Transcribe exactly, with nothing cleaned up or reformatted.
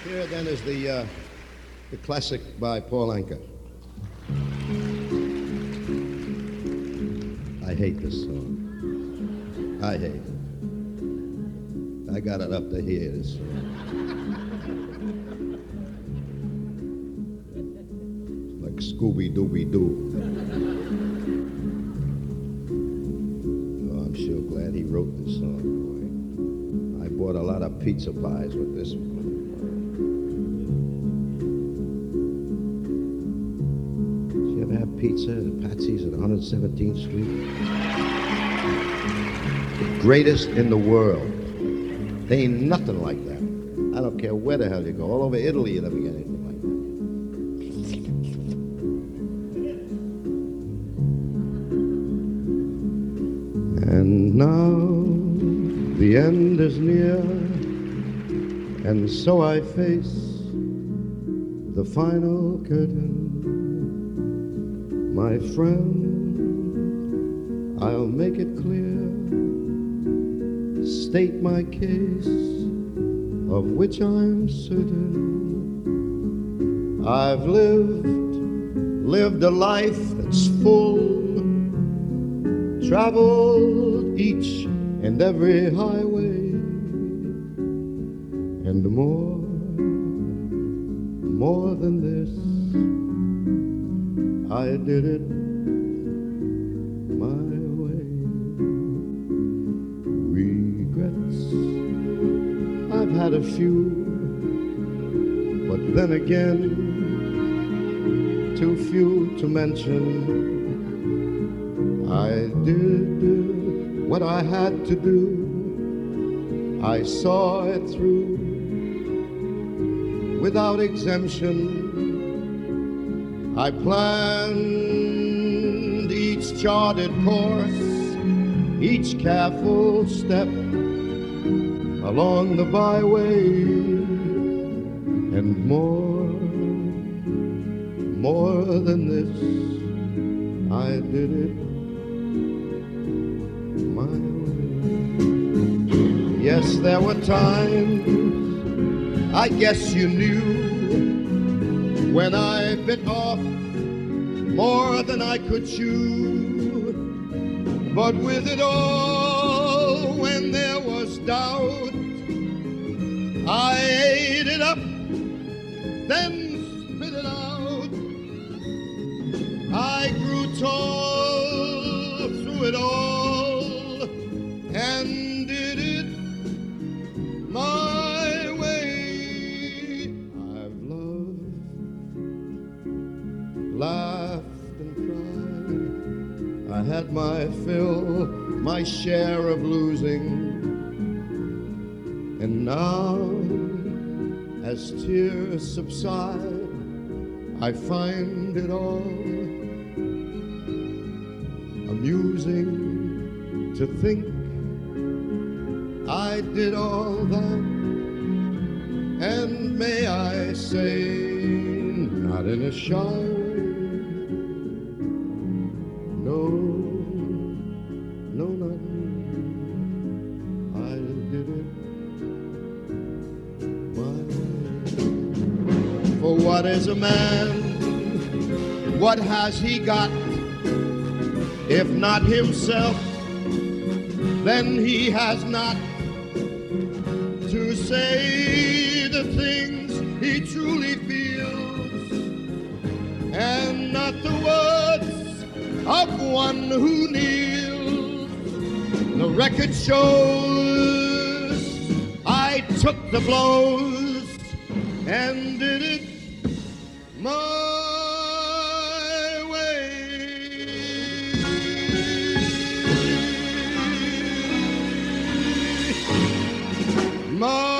Here then is the uh, the classic by Paul Anka. I hate this song. I hate it. I got it up to here. This song. Like Scooby Dooby Doo. Oh, I'm sure glad he wrote this song, boy. I bought a lot of pizza pies with this one. Have pizza at Patsy's at one hundred seventeenth Street. The greatest in the world. There ain't nothing like that. I don't care where the hell you go. All over Italy you never get anything like that. And now the end is near, and so I face the final curtain. My friend, I'll make it clear, state my case, of which I'm certain. I've lived, lived a life that's full, traveled each and every highway, and more, more than this, I did it my way. Regrets, I've had a few, but then again, too few to mention. I did what I had to do. I saw it through without exemption. I planned each charted course, each careful step along the byway, and more, more than this, I did it my way. Yes, there were times, I guess you knew, when I bit off more than I could chew. But with it all, when there was doubt, I ate it up, then spit it out. I grew tall through it all and did it my way. I've loved, laughed and cried. I had my fill, my share of losing. And now, as tears subside, I find it all amusing to think I did all that. And may I say, not in a shy way, no, no, not me. I did it my way. For what is a man? What has he got? If not himself, then he has not to say the things he truly feels, and not the words of one who kneels. The record shows I took the blows and did it my my